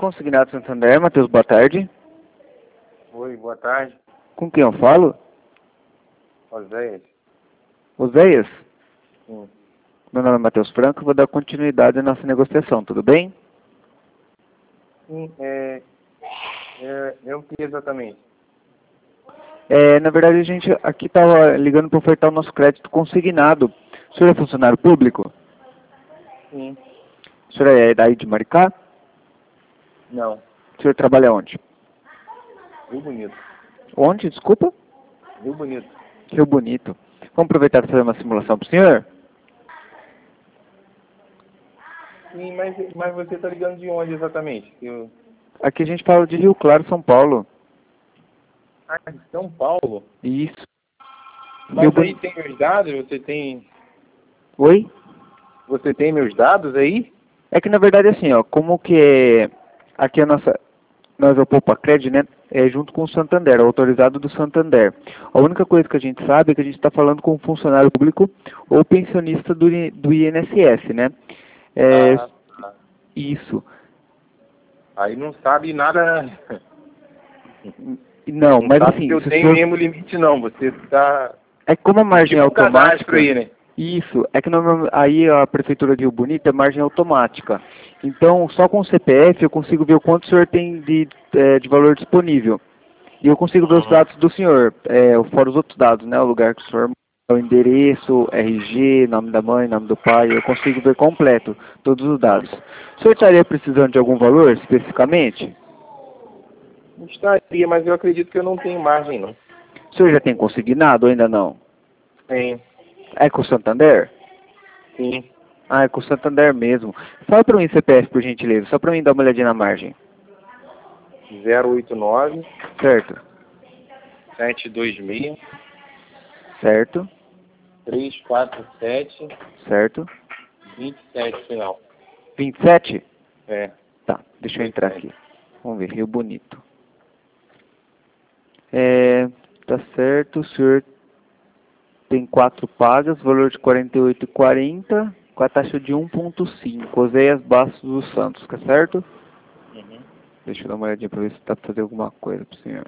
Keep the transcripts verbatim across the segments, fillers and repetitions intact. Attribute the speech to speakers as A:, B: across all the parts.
A: Consignado Santander, Matheus, boa tarde.
B: Oi, boa tarde.
A: Com quem eu falo?
B: Oséias.
A: Oséias?
B: Sim.
A: Meu nome é Matheus Franco, vou dar continuidade à nossa negociação, tudo bem?
B: Sim, é... é eu o que exatamente?
A: É, na verdade, a gente aqui estava ligando para ofertar o nosso crédito consignado. O senhor é funcionário público?
B: Sim.
A: O senhor é daí de Maricá?
B: Não.
A: O senhor trabalha onde?
B: Rio Bonito.
A: Onde, desculpa?
B: Rio Bonito.
A: Rio Bonito. Vamos aproveitar para fazer uma simulação para o senhor?
B: Sim, mas, mas você está ligando de onde exatamente? Eu...
A: Aqui a gente fala de Rio Claro, São Paulo.
B: Ah, de São Paulo?
A: Isso.
B: Mas
A: Rio
B: aí
A: Bon-
B: tem meus dados? Você tem...
A: Oi?
B: Você tem meus dados aí?
A: É que na verdade assim, ó, como que é, aqui a nossa, nós é o Poupa Cred, né, é junto com o Santander, é autorizado do Santander. A única coisa que a gente sabe é que a gente está falando com um funcionário público ou pensionista do, I- do I N S S, né? É,
B: Ah, tá.
A: isso.
B: Aí não sabe nada...
A: Não,
B: Não
A: mas
B: sabe
A: assim,
B: se eu
A: se o
B: tenho
A: senhor,
B: mesmo limite não. Você está...
A: é como a margem é
B: Tipo um cadastro
A: automática,
B: aí, né?
A: isso, é que norma- aí a Prefeitura de Rio Bonito é margem automática. Então, só com o C P F eu consigo ver o quanto o senhor tem de, eh, de valor disponível. E eu consigo ver os
B: Uhum.
A: dados do senhor, é, fora os outros dados, né? O lugar que o senhor mora, o endereço, R G, nome da mãe, nome do pai, eu consigo ver completo todos os dados. O senhor estaria precisando de algum valor especificamente?
B: Estaria, mas eu acredito que eu não tenho margem, não.
A: O senhor já tem consignado ou ainda não?
B: Tenho.
A: É com o Santander?
B: Sim.
A: Ah, é com o Santander mesmo. Fala para mim C P F, por gentileza, só para mim dar uma olhadinha na margem.
B: zero oito nove,
A: Certo,
B: sete dois seis,
A: certo,
B: três quatro sete,
A: certo.
B: dois sete final.
A: vinte e sete?
B: É.
A: Tá, deixa eu entrar aqui. Vamos ver, Rio Bonito. É, tá certo, o senhor tem quatro pagas, valor de quarenta e oito reais e quarenta centavos, com a taxa de um vírgula cinco. Oséias Bastos dos Santos, tá certo?
B: Uhum.
A: Deixa eu dar uma olhadinha para ver se dá para fazer alguma coisa pro senhor.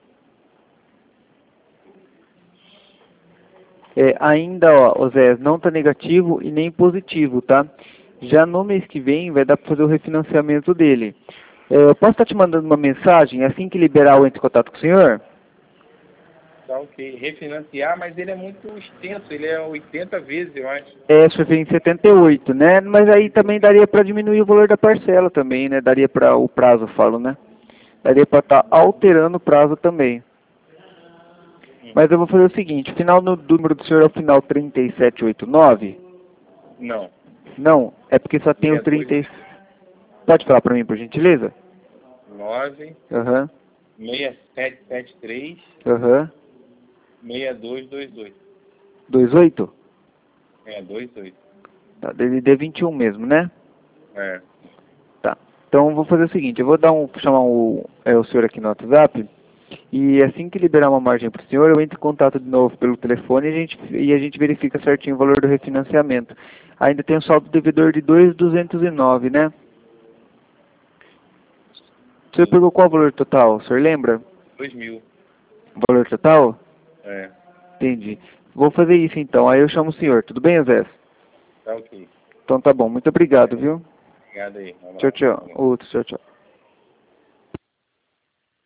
A: É, ainda, ó, Oséias, não tá negativo e nem positivo, tá? Já no mês que vem vai dar para fazer o refinanciamento dele. É, eu posso estar te mandando uma mensagem, assim que liberar eu entro em contato com o senhor?
B: Tá ok. Refinanciar, mas ele é muito extenso, ele é oitenta vezes, eu acho.
A: É, o senhor fez em setenta e oito, né? Mas aí também daria para diminuir o valor da parcela também, né? Daria para o prazo, eu falo, né? Daria para estar alterando o prazo também. Mas eu vou fazer o seguinte, o final no, do número do senhor é o final trinta e sete oitenta e nove?
B: Não.
A: Não, é porque só tem o trinta e... Pode falar para mim, por gentileza?
B: nove,
A: Aham,
B: seis sete sete três,
A: aham.
B: seis dois dois dois.
A: vinte e oito?
B: É, dois oito.
A: Tá, D D vinte e um mesmo, né?
B: É.
A: Tá. Então eu vou fazer o seguinte, eu vou dar um, chamar o, é, o senhor aqui no WhatsApp, e assim que liberar uma margem para o senhor, eu entro em contato de novo pelo telefone e a gente, e a gente verifica certinho o valor do refinanciamento. Ainda tem um saldo devedor de dois mil duzentos e nove, né? O senhor pegou qual o valor total? O senhor lembra?
B: dois mil.
A: O valor total?
B: É.
A: Entendi. Vou fazer isso então, aí eu chamo o senhor. Tudo bem, Zé?
B: Tá ok.
A: Então tá bom, muito obrigado, viu?
B: Obrigado aí. Um
A: Tchau,
B: abraço.
A: tchau. Outro, tchau, tchau.